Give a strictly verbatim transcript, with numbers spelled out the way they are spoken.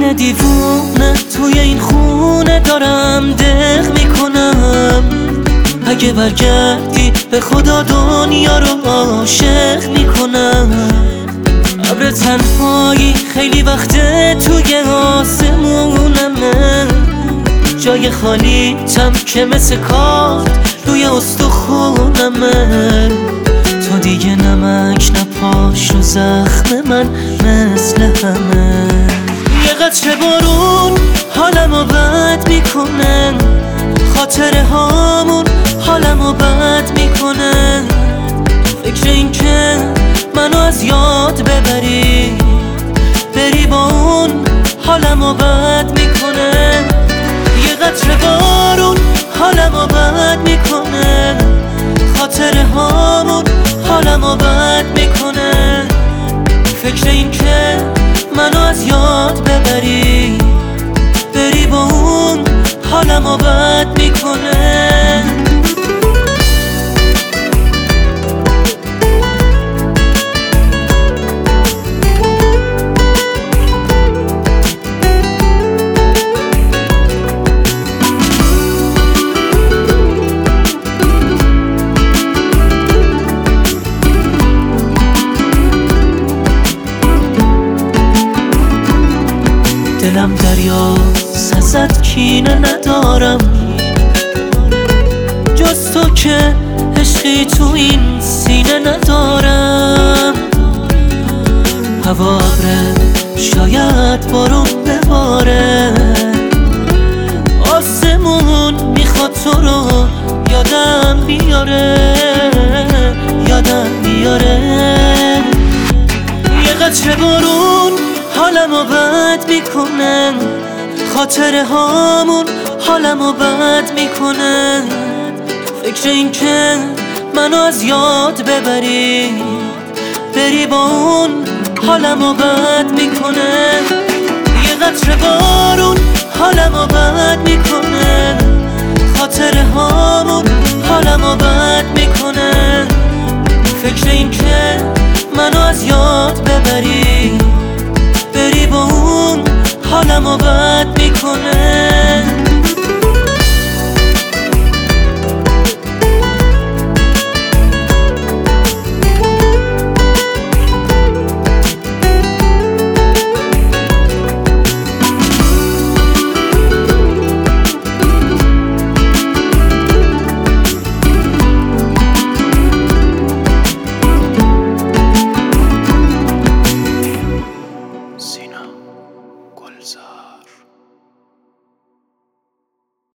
من دیوونه توی این خونه دارم دق میکنم. اگه برگردی به خدا دنیا رو عاشق میکنم. ابر تنهایی خیلی وقته توی آسمونمه، جای خالی تم که مثل کارد روی استخونمه. تو دیگه نمک نپاش رو زخم من مثل همه. یه قطره بارون حالمو بد میکنه، خاطره هامون حالمو بد میکنه. فکر این که منو از یاد ببری بری با اون حالمو بد میکنه. یه قطره بارون حالمو بد میکنه، خاطره هامون حالمو بد میکنه. فکر این که منو از یاد ببری بری با اون حالمو بد میکنه. دلم دریاست ازت کینه ندارم، جز تو که عشقی تو این سینه ندارم. هوا ابره شاید بارون بباره، آسمون میخواد تو رو یادم بیاره یادم بیاره. یه قطره بارون حالمو بد میکنه، خاطره هامون حالمو بد میکنه. فکر این که منو از یاد ببری بری با اون حالمو بد میکنه. یه قطره بارون حالمو بد میکنه، خاطره هامون حالمو بد میکنه. فکر این که منو از یاد ببری بری با اون حالمو بد میکنه.